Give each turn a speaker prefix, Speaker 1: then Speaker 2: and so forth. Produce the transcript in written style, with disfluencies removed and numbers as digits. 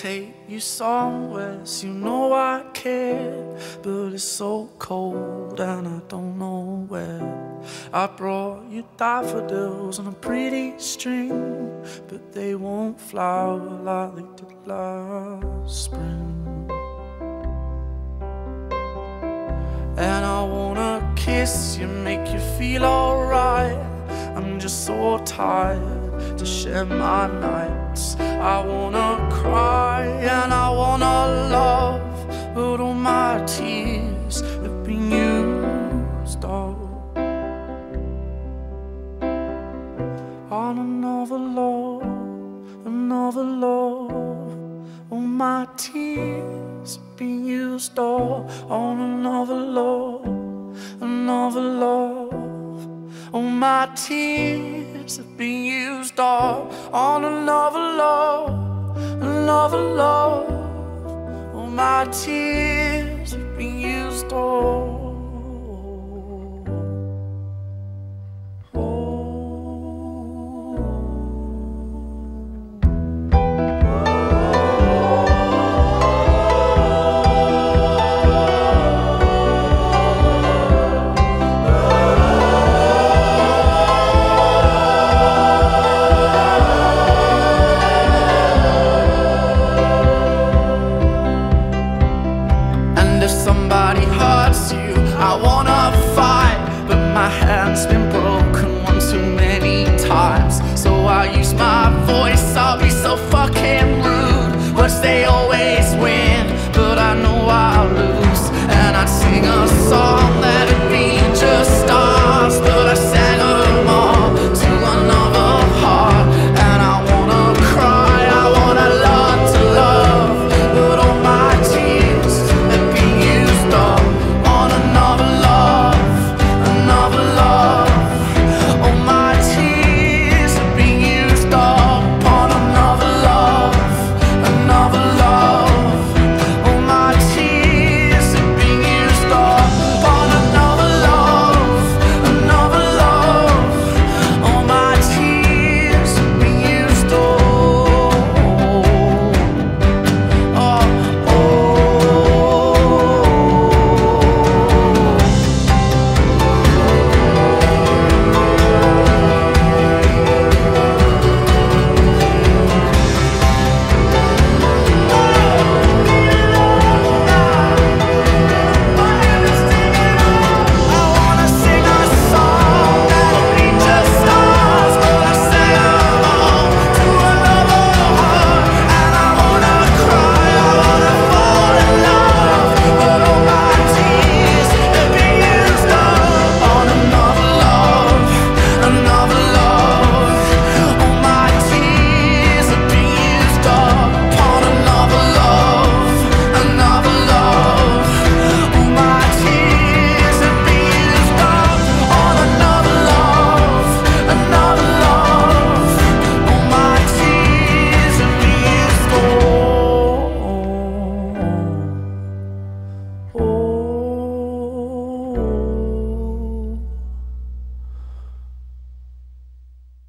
Speaker 1: take you somewhere, so you know I care. But it's so cold and I don't know where. I brought you daffodils on a pretty string, but they won't flower like they did last spring. And I wanna kiss you, make you feel alright. I'm just so tired to share my nights. I wanna cry and I wanna love, but all my tears have been used up on another love, another love. All my tears have been used up on another love, another love. All my tears have been used up on another love, another love. All my tears have been used up. Somebody hurts you, I wanna fight, but my hand's been broken one too many times. So I use my